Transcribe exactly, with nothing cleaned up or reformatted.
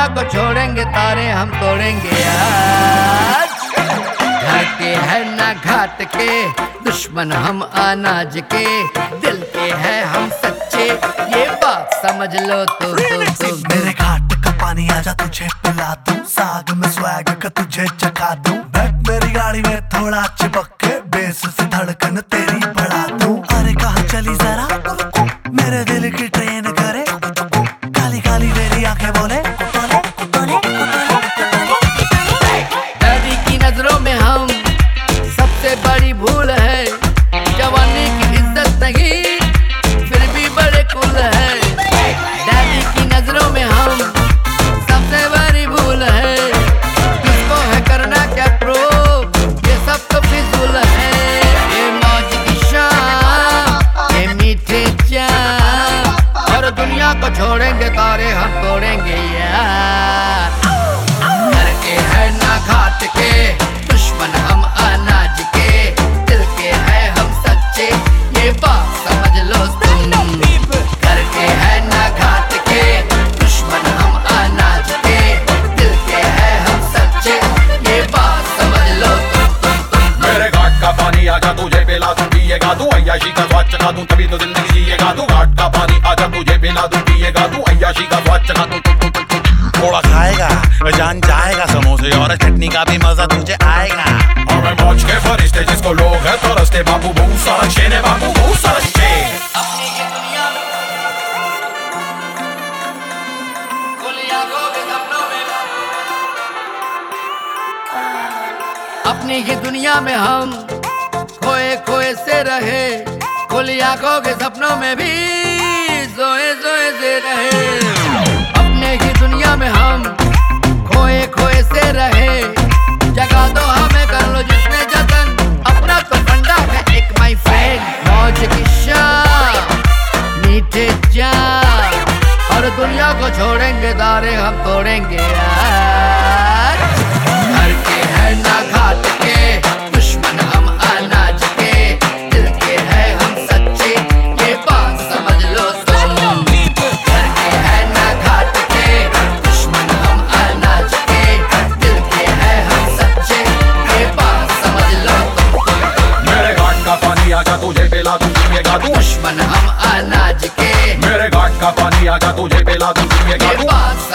दुनिया को छोड़ेंगे, तारे हम तोड़ेंगे आज। घर के है ना घाट के, दुश्मन हम अनाज के, दिल के है हम सच्चे, ये बात समझ लो तो, तो, तो मेरे घाट का पानी आजा तुझे पिला दूं, साग में स्वैग का तुझे चखा दूं, बैठ मेरी गाड़ी में थोड़ा चिपक के, बेस से धड़कन तेरी बढ़ा दूं। अरे कहाँ चली जरा मेरे दिल की ट्रेन करे, काली काली मेरी आंखें बोले डैडी की नजरों में हम सबसे बड़ी भूल है, जवानी की इज्जत नहीं फिर भी बड़े कुल है। डैडी की नजरों में हम सबसे बड़ी भूल है, किसको है करना क्या प्रूव, ये सब तो फिजूल है। ये मौज की शाम, ये मीठे जाम, और दुनिया को छोड़ेंगे, तारे हम तोड़ेंगे यार। घर के है ना घाट के, दुश्मन हम अनाज के, दिल के है हम सच्चे, ये बात समझ लो तुम। घर के है ना घाट के, दुश्मन हम अनाज के, दिल के है हम सच्चे, ये बात समझ लो तुम। मेरे घाट का पानी आजा तुझे पिला दूं, पिएगा तू अय्याशी का स्वाद चखा दूं, तभी तो जिंदगी जिएगा तू। घाट का पानी आजा तुझे पिला दूं, पिएगा तू अय्याशी का स्वाद चखा दूं। थोड़ा खाएगा जान जाएगा समोसे, और चटनी का भी मजा तुझे आएगा। और मैं मौज के फरिश्ते जिसको लोग है तरसते, बाबू बहुत सारा शेर है, बाबू बहुत सारा शेर। अपनी ये दुनिया में खुली आंखों के सपनों में, अपनी ही दुनिया में हम खोए खोए से रहे, खुली आंखों के सपनों में भी सोए सोए से रहे। अपने ही दुनिया में हम खोए खोए से रहे, जगा दो हमें कर लो जिसने जतन, अपना तो फंडा है एक माय फ्रेंड। मौज की शाम, मीठे जाम, और दुनिया को छोड़ेंगे, तारे हम तोड़ेंगे यार। घर के है ना घाट के, दुश्मन हम अनाज के, दिल के है हम सच्चे, ये बात समझ लो तुम। घर के है ना घाट के, दुश्मन हम अनाज के, दिल के है हम सच्चे, ये बात समझ लो तुम। मेरे घाट का पानी आजा तुझे पिला दूं, पिएगा तू। दुश्मन हम अनाज के, मेरे घाट का पानी आजा तुझे पिला दूं, पिएगा ये तू। बात